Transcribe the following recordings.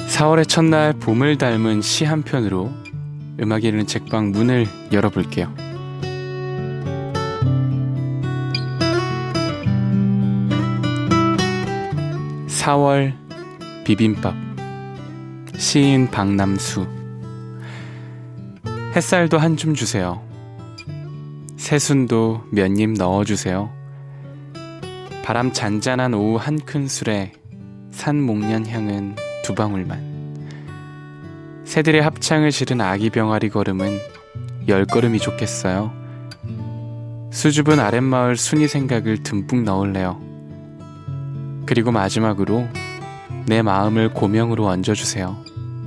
4월의 첫날 봄을 닮은 시 한 편으로 음악이 흐르는 책방 문을 열어볼게요. 4월 비빔밥. 시인 박남수. 햇살도 한 줌 주세요. 새순도 몇 입 넣어주세요. 바람 잔잔한 오후 한 큰술에 산 목련 향은 두 방울만. 새들의 합창을 실은 아기 병아리 걸음은 10걸음이 좋겠어요. 수줍은 아랫마을 순이 생각을 듬뿍 넣을래요. 그리고 마지막으로 내 마음을 고명으로 얹어주세요.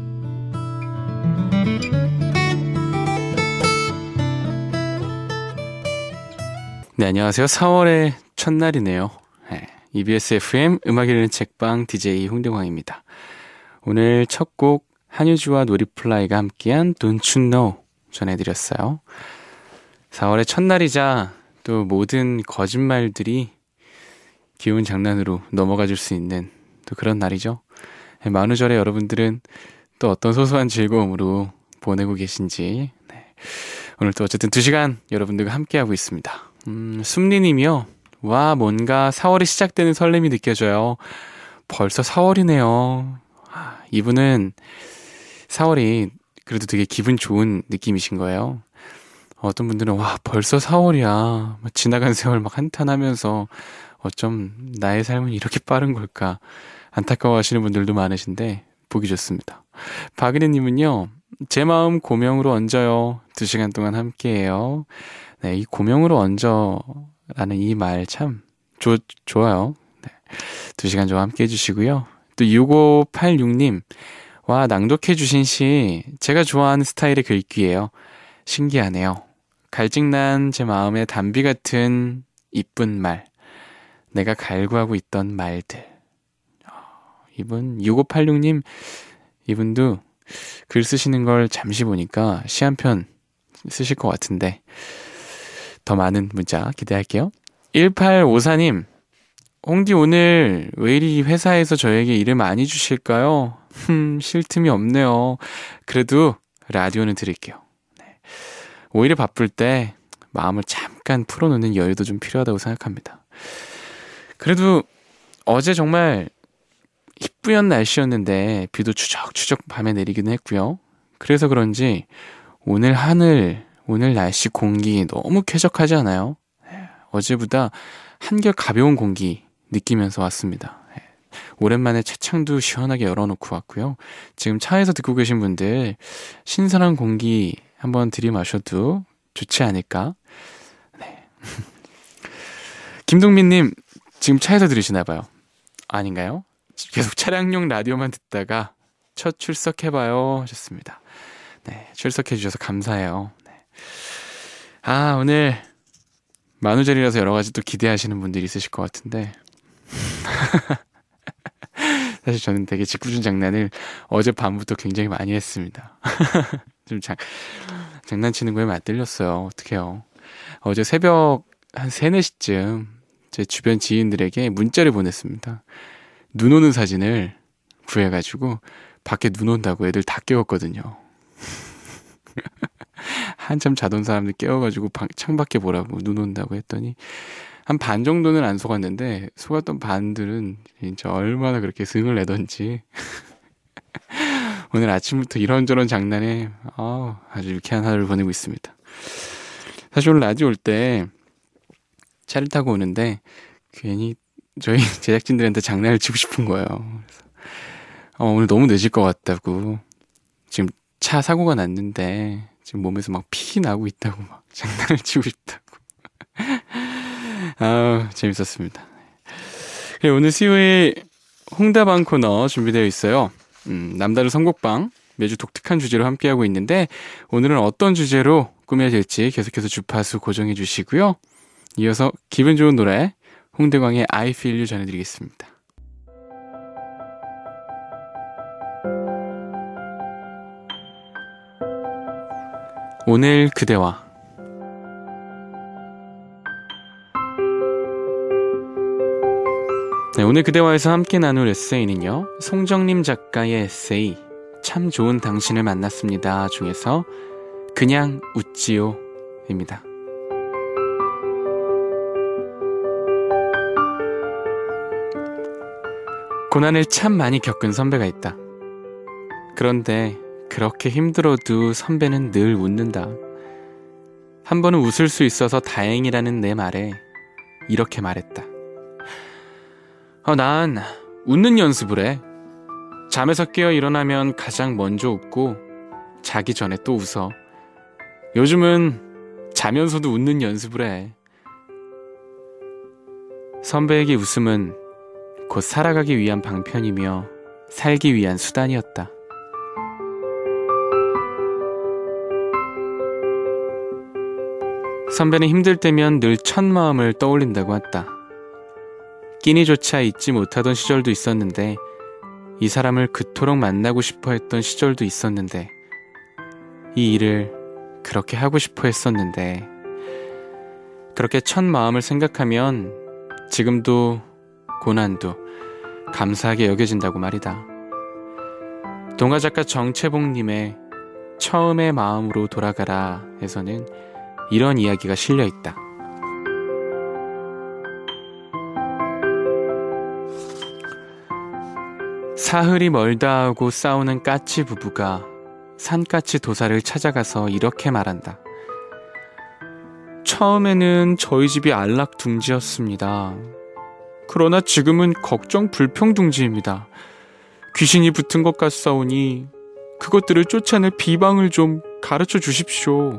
네, 안녕하세요. 4월의 첫날이네요. EBS FM 음악이 흐르는 책방 DJ 홍대광입니다. 오늘 첫 곡 한유주와 노리플라이가 함께한 Don't You Know 전해드렸어요. 4월의 첫날이자 또 모든 거짓말들이 귀여운 장난으로 넘어가 줄 수 있는 또 그런 날이죠. 만우절에 여러분들은 또 어떤 소소한 즐거움으로 보내고 계신지. 오늘 또 어쨌든 2시간 여러분들과 함께하고 있습니다. 숨리님이요. 와, 뭔가 4월이 시작되는 설렘이 느껴져요. 벌써 4월이네요. 이분은 4월이 그래도 되게 기분 좋은 느낌이신 거예요. 어떤 분들은 와, 벌써 4월이야. 지나간 세월 막 한탄하면서 어쩜 나의 삶은 이렇게 빠른 걸까 안타까워하시는 분들도 많으신데 보기 좋습니다. 박은혜님은요. 제 마음 고명으로 얹어요. 2시간 동안 함께해요. 네, 이 고명으로 얹어라는 이 말 참 좋아요. 네, 2시간 좀 함께 해주시고요. 또 6586님. 와, 낭독해주신 시 제가 좋아하는 스타일의 글귀예요. 신기하네요. 갈증난 제 마음에 담비 같은 이쁜 말. 내가 갈구하고 있던 말들. 이분 6586님 이분도 글 쓰시는 걸 잠시 보니까 시 한 편 쓰실 것 같은데 더 많은 문자 기대할게요. 1854님 홍디 오늘 왜 이리 회사에서 저에게 일을 많이 주실까요? 쉴 틈이 없네요. 그래도 라디오는 들을게요. 네. 오히려 바쁠 때 마음을 잠깐 풀어놓는 여유도 좀 필요하다고 생각합니다. 그래도 어제 정말 희뿌연 날씨였는데 비도 추적추적 밤에 내리기는 했고요. 그래서 그런지 오늘 하늘, 오늘 날씨 공기 너무 쾌적하지 않아요? 어제보다 한결 가벼운 공기 느끼면서 왔습니다. 오랜만에 채창도 시원하게 열어놓고 왔고요. 지금 차에서 듣고 계신 분들 신선한 공기 한번 들이마셔도 좋지 않을까? 네. 김동민님 지금 차에서 들으시나봐요. 아닌가요? 계속 차량용 라디오만 듣다가 첫 출석해봐요 하셨습니다. 네, 출석해주셔서 감사해요. 네. 아, 오늘 만우절이라서 여러 가지 또 기대하시는 분들이 있으실 것 같은데 사실 저는 되게 짓궂은 장난을 어젯밤부터 굉장히 많이 했습니다. 좀 장난치는 거에 맞들렸어요. 어떡해요. 어제 새벽 한 3, 4시쯤 제 주변 지인들에게 문자를 보냈습니다. 눈 오는 사진을 구해가지고 밖에 눈 온다고 애들 다 깨웠거든요. 한참 자던 사람들 깨워가지고 창밖에 보라고 눈 온다고 했더니 한 반 정도는 안 속았는데 속았던 반들은 진짜 얼마나 그렇게 승을 내던지 오늘 아침부터 이런저런 장난에 아주 유쾌한 하루를 보내고 있습니다. 사실 오늘 라디오 올 때 차를 타고 오는데 괜히 저희 제작진들한테 장난을 치고 싶은 거예요. 그래서 오늘 너무 늦을 것 같다고 지금 차 사고가 났는데 지금 몸에서 막 피 나고 있다고 막 장난을 치고 싶다고 재밌었습니다. 그리고 오늘 수요일 홍다방 코너 준비되어 있어요. 남다른 선곡방 매주 독특한 주제로 함께하고 있는데 오늘은 어떤 주제로 꾸며질지 계속해서 주파수 고정해 주시고요. 이어서 기분 좋은 노래 홍대광의 I Feel You 전해드리겠습니다. 오늘 그대와 네, 오늘 그대와에서 함께 나눌 에세이는요, 송정림 작가의 에세이 참 좋은 당신을 만났습니다 중에서 그냥 웃지요 입니다. 고난을 참 많이 겪은 선배가 있다. 그런데 그렇게 힘들어도 선배는 늘 웃는다. 한 번은 웃을 수 있어서 다행이라는 내 말에 이렇게 말했다. 난 웃는 연습을 해. 잠에서 깨어 일어나면 가장 먼저 웃고 자기 전에 또 웃어. 요즘은 자면서도 웃는 연습을 해. 선배에게 웃음은 곧 살아가기 위한 방편이며 살기 위한 수단이었다. 선배는 힘들 때면 늘 첫 마음을 떠올린다고 했다. 끼니조차 잊지 못하던 시절도 있었는데, 이 사람을 그토록 만나고 싶어 했던 시절도 있었는데, 이 일을 그렇게 하고 싶어 했었는데, 그렇게 첫 마음을 생각하면 지금도 고난도 감사하게 여겨진다고 말이다. 동화작가 정채봉님의 처음의 마음으로 돌아가라 에서는 이런 이야기가 실려 있다. 사흘이 멀다 하고 싸우는 까치 부부가 산까치 도사를 찾아가서 이렇게 말한다. 처음에는 저희 집이 안락둥지였습니다. 그러나 지금은 걱정 불평둥지입니다. 귀신이 붙은 것 같사오니 그것들을 쫓아낼 비방을 좀 가르쳐 주십시오.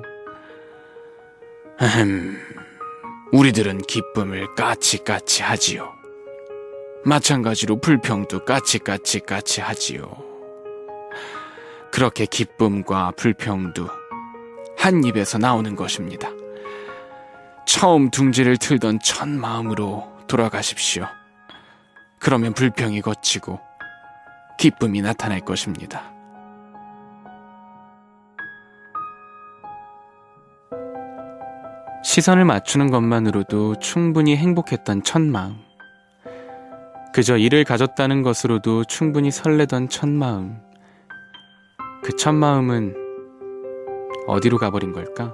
우리들은 기쁨을 까치까치 하지요. 마찬가지로 불평도 까치까치 하지요. 그렇게 기쁨과 불평도 한 입에서 나오는 것입니다. 처음 둥지를 틀던 첫 마음으로 돌아가십시오. 그러면 불평이 거치고 기쁨이 나타날 것입니다. 시선을 맞추는 것만으로도 충분히 행복했던 첫 마음. 그저 이를 가졌다는 것으로도 충분히 설레던 첫 마음. 그 첫 마음은 어디로 가버린 걸까?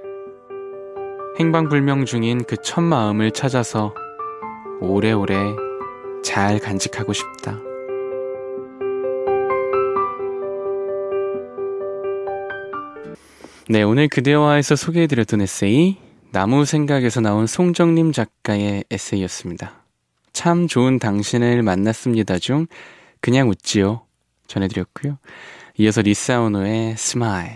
행방불명 중인 그 첫 마음을 찾아서 오래오래 잘 간직하고 싶다. 네, 오늘 그대와에서 소개해드렸던 에세이 나무 생각에서 나온 송정림 작가의 에세이였습니다. 참 좋은 당신을 만났습니다 중 그냥 웃지요 전해드렸고요. 이어서 리사오노의 스마일.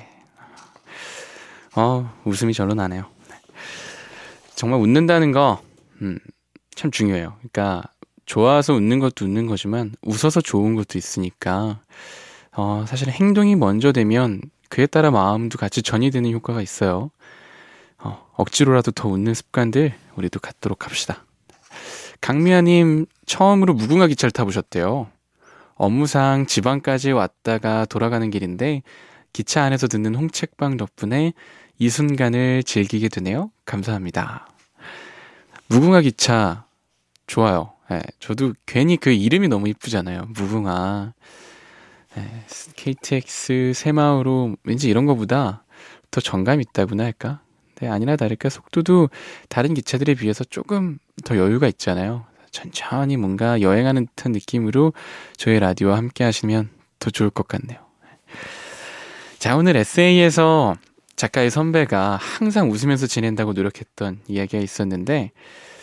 웃음이 절로 나네요. 정말 웃는다는 거 참 중요해요. 그러니까 좋아서 웃는 것도 웃는 거지만 웃어서 좋은 것도 있으니까 사실 행동이 먼저 되면 그에 따라 마음도 같이 전이되는 효과가 있어요. 억지로라도 더 웃는 습관들 우리도 갖도록 합시다. 강미아님 처음으로 무궁화 기차를 타보셨대요. 업무상 지방까지 왔다가 돌아가는 길인데 기차 안에서 듣는 홍책방 덕분에 이 순간을 즐기게 되네요. 감사합니다. 무궁화 기차 좋아요. 네, 저도 괜히 그 이름이 너무 이쁘잖아요. 무궁화. 네, KTX 새마을호 왠지 이런 거보다 더 정감 있다고나 할까? 네, 아니나 다를까 속도도 다른 기차들에 비해서 조금 더 여유가 있잖아요. 천천히 뭔가 여행하는 듯한 느낌으로 저희 라디오와 함께 하시면 더 좋을 것 같네요. 자, 오늘 에세이에서 작가의 선배가 항상 웃으면서 지낸다고 노력했던 이야기가 있었는데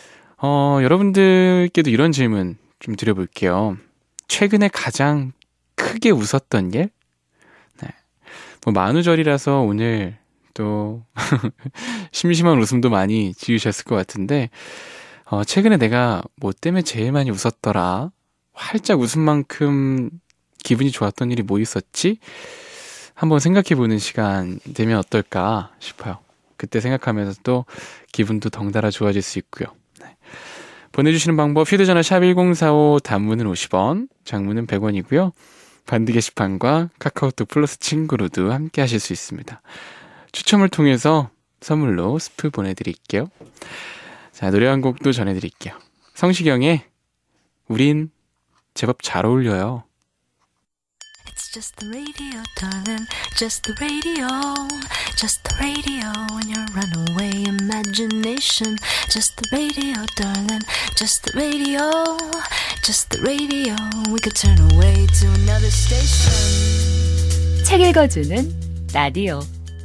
여러분들께도 이런 질문 좀 드려볼게요. 최근에 가장 크게 웃었던 일? 네. 만우절이라서 오늘 또 심심한 웃음도 많이 지으셨을 것 같은데 최근에 내가 뭐 때문에 제일 많이 웃었더라? 활짝 웃은 만큼 기분이 좋았던 일이 뭐 있었지? 한번 생각해보는 시간 되면 어떨까 싶어요. 그때 생각하면서 또 기분도 덩달아 좋아질 수 있고요. 네. 보내주시는 방법 휴대전화 샵 1045 단문은 50원, 장문은 100원이고요. 반드 게시판과 카카오톡 플러스 친구로도 함께 하실 수 있습니다. 추첨을 통해서 선물로 스프 보내드릴게요. 자, 노래 한 곡도 전해드릴게요. 성시경의 우린 제법 잘 어울려요. It's just the radio, darling. Just the radio. Just the radio in your runaway imagination. Just the radio, darling. Just the radio. Just the radio. We could turn away to another station. 책 읽어주는 라디오.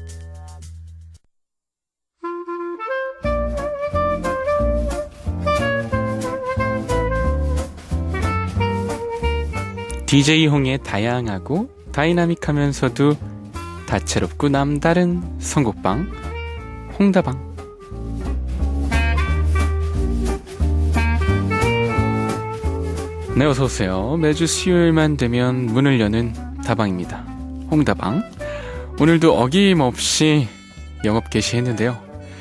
DJ 홍의 다양하고 다이나믹하면서도 다채롭고 남다른 선곡방 홍다방. 네, 어서오세요. 매주 수요일만 되면 문을 여는 다방입니다. 홍다방. 오늘도 어김없이 영업 개시했는데요.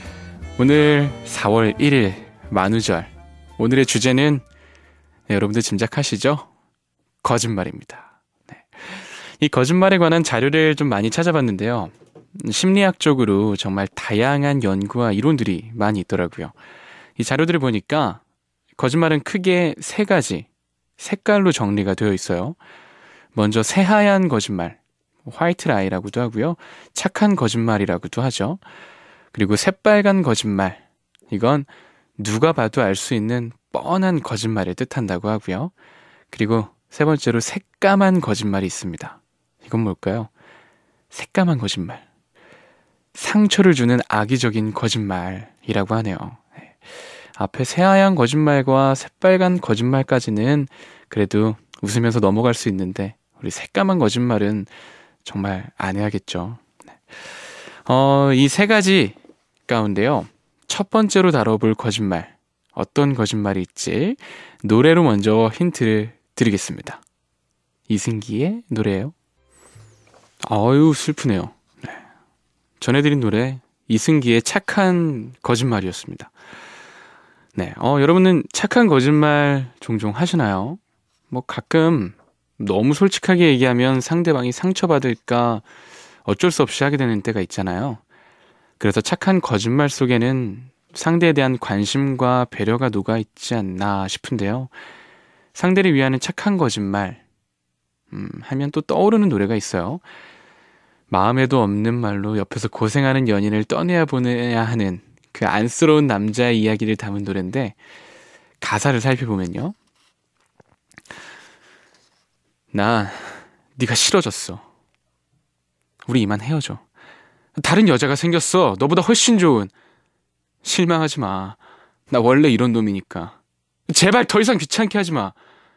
오늘 4월 1일 만우절. 오늘의 주제는 여러분들 짐작하시죠? 거짓말입니다. 네. 이 거짓말에 관한 자료를 좀 많이 찾아봤는데요. 심리학적으로 정말 다양한 연구와 이론들이 많이 있더라고요. 이 자료들을 보니까 거짓말은 크게 세 가지 색깔로 정리가 되어 있어요. 먼저 새하얀 거짓말, 화이트 라이라고도 하고요. 착한 거짓말이라고도 하죠. 그리고 새빨간 거짓말, 이건 누가 봐도 알 수 있는 뻔한 거짓말을 뜻한다고 하고요. 그리고 세 번째로 새까만 거짓말이 있습니다. 이건 뭘까요? 새까만 거짓말. 상처를 주는 악의적인 거짓말이라고 하네요. 네. 앞에 새하얀 거짓말과 새빨간 거짓말까지는 그래도 웃으면서 넘어갈 수 있는데 우리 새까만 거짓말은 정말 안 해야겠죠. 네. 이 세 가지 가운데요. 첫 번째로 다뤄볼 거짓말. 어떤 거짓말일지 노래로 먼저 힌트를 드리겠습니다. 이승기의 노래예요. 아유, 슬프네요. 네. 전해드린 노래 이승기의 착한 거짓말이었습니다. 네, 여러분은 착한 거짓말 종종 하시나요? 뭐 가끔 너무 솔직하게 얘기하면 상대방이 상처받을까 어쩔 수 없이 하게 되는 때가 있잖아요. 그래서 착한 거짓말 속에는 상대에 대한 관심과 배려가 녹아있지 않나 싶은데요. 상대를 위하는 착한 거짓말 하면 또 떠오르는 노래가 있어요. 마음에도 없는 말로 옆에서 고생하는 연인을 떠내야 보내야 하는 그 안쓰러운 남자의 이야기를 담은 노래인데 가사를 살펴보면요. 나 네가 싫어졌어. 우리 이만 헤어져. 다른 여자가 생겼어. 너보다 훨씬 좋은. 실망하지 마. 나 원래 이런 놈이니까. 제발 더 이상 귀찮게 하지 마.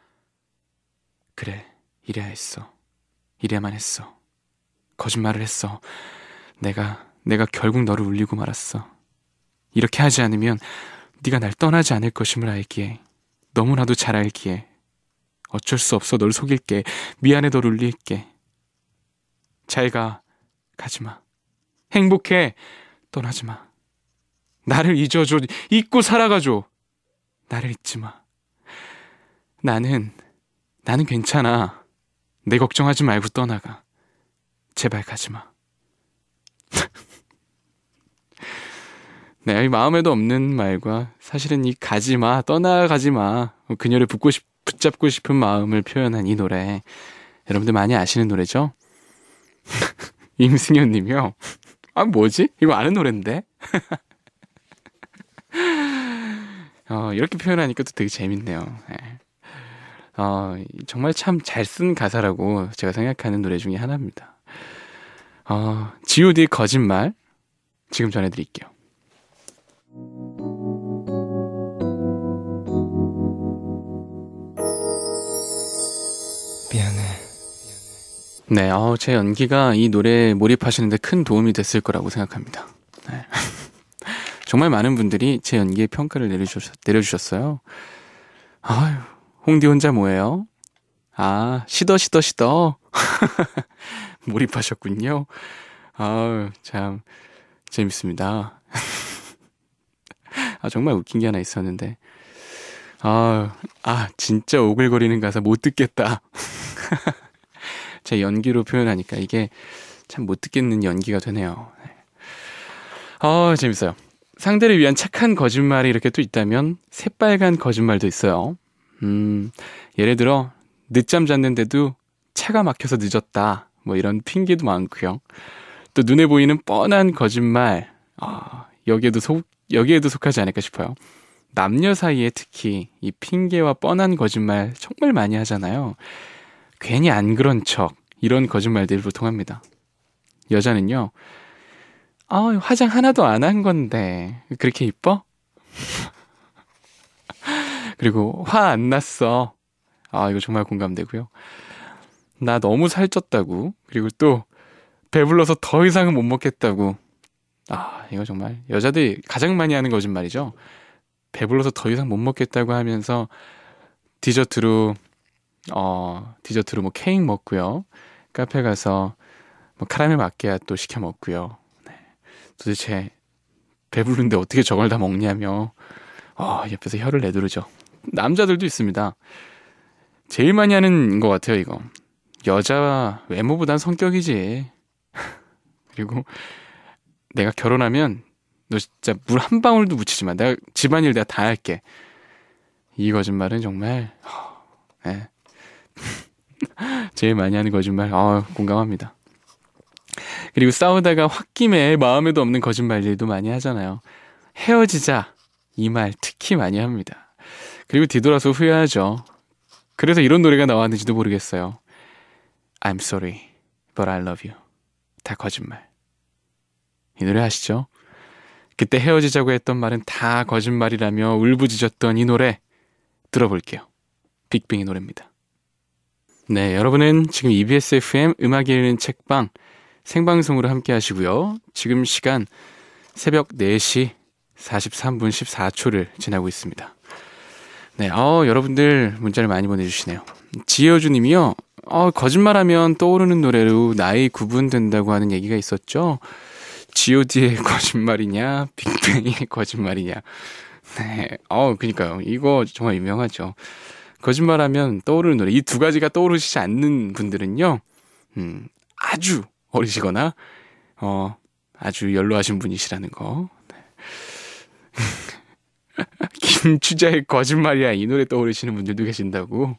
그래, 이래야 했어. 이래야만 했어. 거짓말을 했어. 내가 결국 너를 울리고 말았어. 이렇게 하지 않으면 네가 날 떠나지 않을 것임을 알기에, 너무나도 잘 알기에 어쩔 수 없어 널 속일게. 미안해 널 울릴게. 잘 가. 가지 마. 행복해. 떠나지 마. 나를 잊어줘. 잊고 살아가줘. 나를 잊지 마. 나는 괜찮아. 내 걱정하지 말고 떠나가. 제발 가지 마. 네, 마음에도 없는 말과 사실은 이 가지 마, 떠나가지 마, 그녀를 붙잡고 싶은 마음을 표현한 이 노래. 여러분들 많이 아시는 노래죠? 임승현 님이요. 아, 뭐지? 이거 아는 노래인데? 이렇게 표현하니까 또 되게 재밌네요. 네. 정말 참 잘 쓴 가사라고 제가 생각하는 노래 중에 하나입니다. G.O.D의 거짓말 지금 전해드릴게요. 미안해. 네, 제 연기가 이 노래에 몰입하시는데 큰 도움이 됐을 거라고 생각합니다. 네. 정말 많은 분들이 제 연기에 평가를 내려주셨어요. 아유, 홍디 혼자 뭐예요? 아, 시더. 몰입하셨군요. 아유, 참 재밌습니다. 정말 웃긴 게 하나 있었는데. 진짜 오글거리는 가사 못 듣겠다. 제 연기로 표현하니까 이게 참 못 듣겠는 연기가 되네요. 재밌어요. 상대를 위한 착한 거짓말이 이렇게 또 있다면 새빨간 거짓말도 있어요. 예를 들어 늦잠 잤는데도 차가 막혀서 늦었다. 뭐 이런 핑계도 많고요. 또 눈에 보이는 뻔한 거짓말, 여기에도 속하지 않을까 싶어요. 남녀 사이에 특히 이 핑계와 뻔한 거짓말 정말 많이 하잖아요. 괜히 안 그런 척, 이런 거짓말들을 보통 합니다. 여자는요, 화장 하나도 안 한 건데 그렇게 이뻐? 그리고 화 안 났어. 이거 정말 공감되고요. 나 너무 살쪘다고. 그리고 또 배불러서 더 이상은 못 먹겠다고. 이거 정말 여자들이 가장 많이 하는 거짓말이죠. 배불러서 더 이상 못 먹겠다고 하면서 디저트로 뭐 케이크 먹고요. 카페 가서 뭐 카라멜 마키아또 시켜 먹고요. 네. 도대체 배부른데 어떻게 저걸 다 먹냐며 옆에서 혀를 내두르죠. 남자들도 있습니다. 제일 많이 하는 것 같아요, 이거. 여자 외모보단 성격이지. 그리고 내가 결혼하면 너 진짜 물 한 방울도 묻히지 마. 내가 집안일 내가 다 할게. 이 거짓말은 정말 네. 제일 많이 하는 거짓말. 공감합니다. 그리고 싸우다가 홧김에 마음에도 없는 거짓말들도 많이 하잖아요. 헤어지자. 이 말 특히 많이 합니다. 그리고 뒤돌아서 후회하죠. 그래서 이런 노래가 나왔는지도 모르겠어요. I'm sorry, but I love you. 다 거짓말. 이 노래 아시죠? 그때 헤어지자고 했던 말은 다 거짓말이라며 울부짖었던 이 노래 들어볼게요. 빅뱅의 노래입니다. 네, 여러분은 지금 EBS FM 음악이 읽는 책방 생방송으로 함께 하시고요. 지금 시간 새벽 4시 43분 14초를 지나고 있습니다. 네, 여러분들 문자를 많이 보내주시네요. 지효주 님이요. 거짓말하면 떠오르는 노래로 나이 구분된다고 하는 얘기가 있었죠. G.O.D의 거짓말이냐, 빅뱅의 거짓말이냐. 네, 그니까요. 이거 정말 유명하죠. 거짓말하면 떠오르는 노래. 이 두 가지가 떠오르시지 않는 분들은요, 아주 어리시거나, 아주 연로하신 분이시라는 거. 네. 김추자의 거짓말이야. 이 노래 떠오르시는 분들도 계신다고.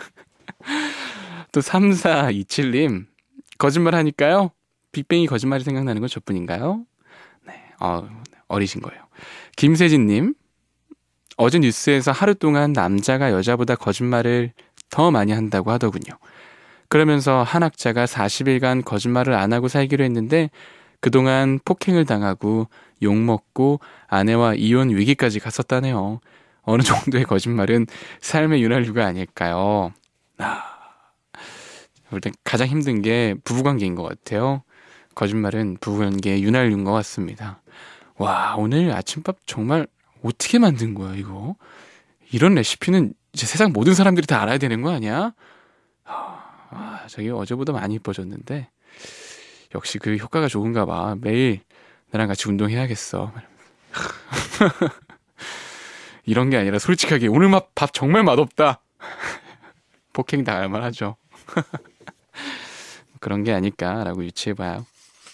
또 3427님, 거짓말 하니까요. 빅뱅이 거짓말이 생각나는 건 저뿐인가요? 네, 어리신 거예요. 김세진님, 어제 뉴스에서 하루 동안 남자가 여자보다 거짓말을 더 많이 한다고 하더군요. 그러면서 한 학자가 40일간 거짓말을 안 하고 살기로 했는데 그동안 폭행을 당하고 욕먹고 아내와 이혼 위기까지 갔었다네요. 어느 정도의 거짓말은 삶의 윤활유가 아닐까요? 볼 땐 가장 힘든 게 부부관계인 것 같아요. 거짓말은 부부관계의 윤활유인 것 같습니다. 와, 오늘 아침밥 정말 어떻게 만든 거야, 이거? 이런 레시피는 이제 세상 모든 사람들이 다 알아야 되는 거 아니야? 저기 어제보다 많이 이뻐졌는데 역시 그 효과가 좋은가 봐. 매일 나랑 같이 운동해야겠어. 이런 게 아니라 솔직하게 오늘 밥 정말 맛없다. 폭행 당할 만하죠. 그런 게 아닐까라고 유추해봐요.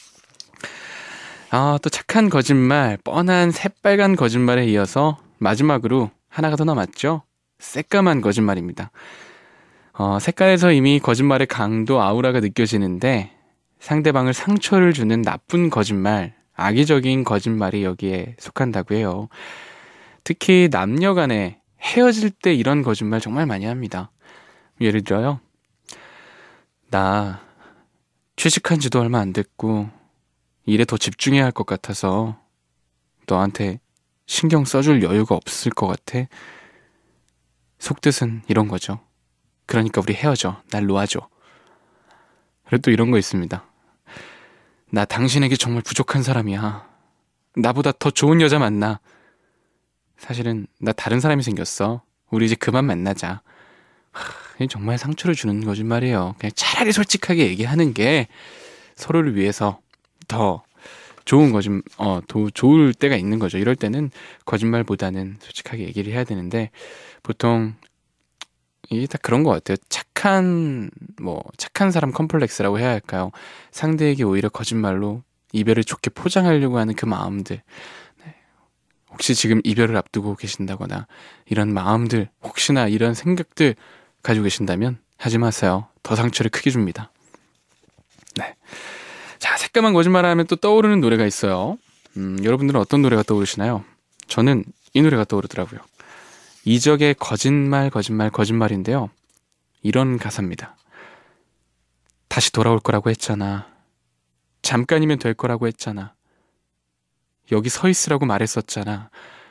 또 착한 거짓말, 뻔한 새빨간 거짓말에 이어서 마지막으로 하나가 더 남았죠. 새까만 거짓말입니다. 색깔에서 이미 거짓말의 강도, 아우라가 느껴지는데 상대방을 상처를 주는 나쁜 거짓말, 악의적인 거짓말이 여기에 속한다고 해요. 특히 남녀 간에 헤어질 때 이런 거짓말 정말 많이 합니다. 예를 들어요. 나 취직한 지도 얼마 안 됐고 일에 더 집중해야 할 것 같아서 너한테 신경 써줄 여유가 없을 것 같아. 속뜻은 이런 거죠. 그러니까 우리 헤어져. 날 놓아줘. 그리고 또 이런 거 있습니다. 나 당신에게 정말 부족한 사람이야. 나보다 더 좋은 여자 만나. 사실은 나 다른 사람이 생겼어. 우리 이제 그만 만나자. 정말 상처를 주는 거짓말이에요. 그냥 차라리 솔직하게 얘기하는 게 서로를 위해서 더 좋은 좋을 때가 있는 거죠. 이럴 때는 거짓말보다는 솔직하게 얘기를 해야 되는데 보통 이게 다 그런 것 같아요. 착한 사람 컴플렉스라고 해야 할까요? 상대에게 오히려 거짓말로 이별을 좋게 포장하려고 하는 그 마음들. 네. 혹시 지금 이별을 앞두고 계신다거나 이런 마음들, 혹시나 이런 생각들 가지고 계신다면 하지 마세요. 더 상처를 크게 줍니다. 네. 자, 새까만 거짓말을 하면 또 떠오르는 노래가 있어요. 여러분들은 어떤 노래가 떠오르시나요? 저는 이 노래가 떠오르더라고요. 이적의 거짓말, 거짓말, 거짓말인데요. 이런 가사입니다. 다시 돌아올 거라고 했잖아. 잠깐이면 될 거라고 했잖아. 여기 서 있으라고 말했었잖아.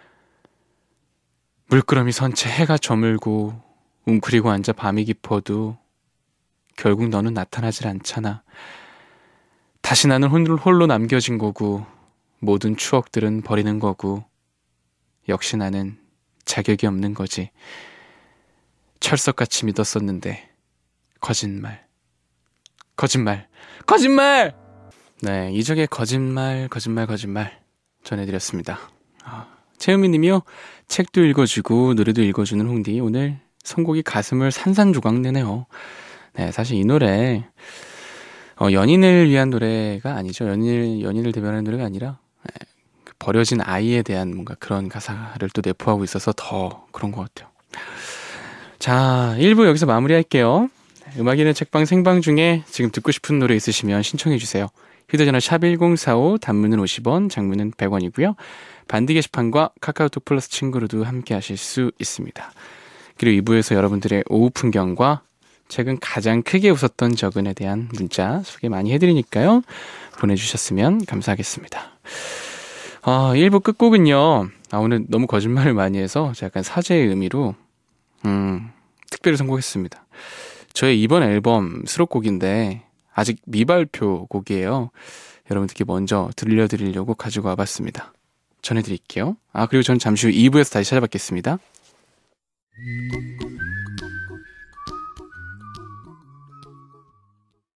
물끄러미 선 채 해가 저물고 웅크리고 앉아 밤이 깊어도 결국 너는 나타나질 않잖아. 다시 나는 홀로 남겨진 거고 모든 추억들은 버리는 거고 역시 나는 자격이 없는 거지. 철석같이 믿었었는데 거짓말, 거짓말, 거짓말! 네, 이적의 거짓말, 거짓말, 거짓말 전해드렸습니다. 채은미 님이요. 책도 읽어주고 노래도 읽어주는 홍디. 오늘 선곡이 가슴을 산산조각내네요. 네, 사실 이 노래 연인을 위한 노래가 아니죠. 연인을 대변하는 노래가 아니라 버려진 아이에 대한 뭔가 그런 가사를 또 내포하고 있어서 더 그런 것 같아요. 자, 1부 여기서 마무리할게요. 음악인의 책방 생방 중에 지금 듣고 싶은 노래 있으시면 신청해 주세요. 휴대전화 샵 1045, 단문은 50원, 장문은 100원이고요. 반디 게시판과 카카오톡 플러스 친구로도 함께 하실 수 있습니다. 그리고 2부에서 여러분들의 오후 풍경과 최근 가장 크게 웃었던 적은에 대한 문자 소개 많이 해드리니까요. 보내주셨으면 감사하겠습니다. 1부 끝곡은요. 오늘 너무 거짓말을 많이 해서 제가 약간 사죄의 의미로 특별히 선곡했습니다. 저의 이번 앨범 수록곡인데 아직 미발표 곡이에요. 여러분들께 먼저 들려드리려고 가지고 와봤습니다. 전해드릴게요. 그리고 전 잠시 후 2부에서 다시 찾아뵙겠습니다.